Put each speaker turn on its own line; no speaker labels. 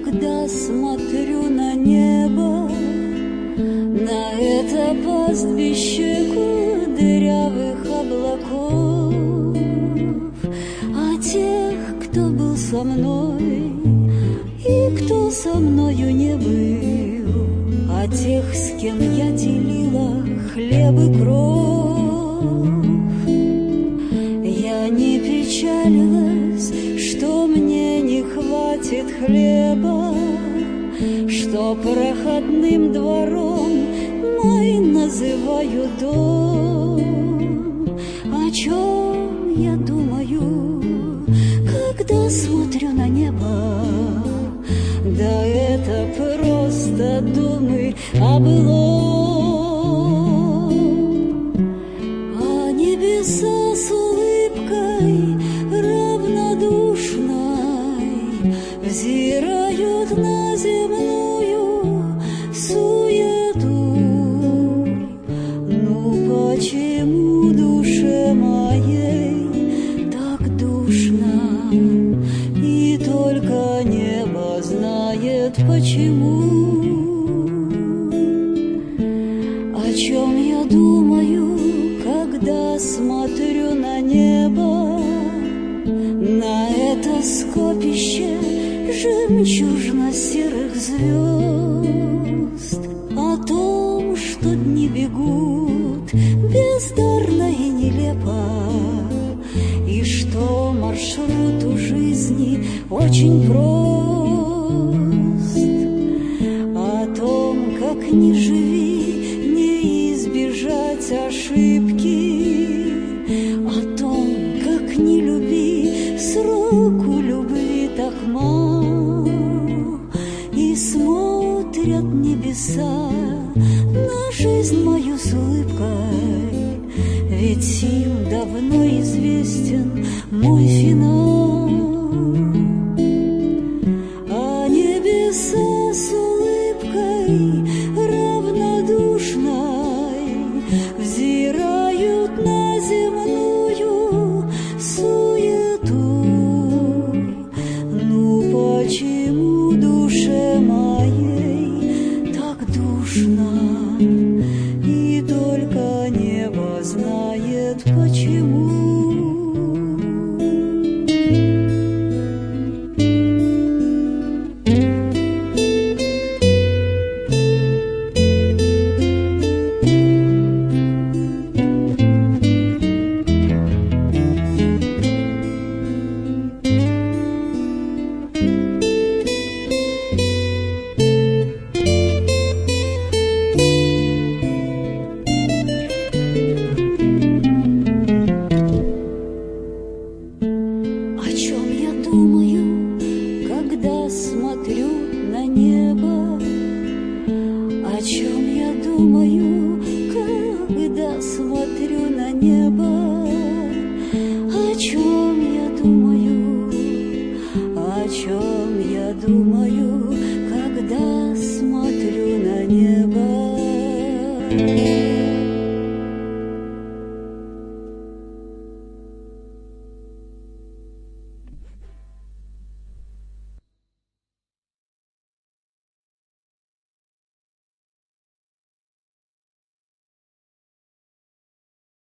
когда смотрю на небо, на это пастбище кудрявых облаков, а тех, кто был со мной и кто со мною не был, а тех, с кем я делила хлеб и кровь. Я не печалилась, что мне не хватит хлеба, что проходным двором мой называю дом. О чем я думаю, когда смотрю на небо? Да это просто думы о былом. А небеса с улыбкой равнодушной взирают на земную суету. Ну почему душе моей так душно? И только небо знает почему. О чем я думаю, когда смотрю на небо, на это скопище жемчужно-серых звезд? О том, что дни бегут бездарно и нелепо, и что маршрут у жизни очень прост. О том, как ни живи, не избежать ошибки, о том, как ни люби, сроку любви так мало, и смотрят небеса на жизнь мою с улыбкой, ведь сила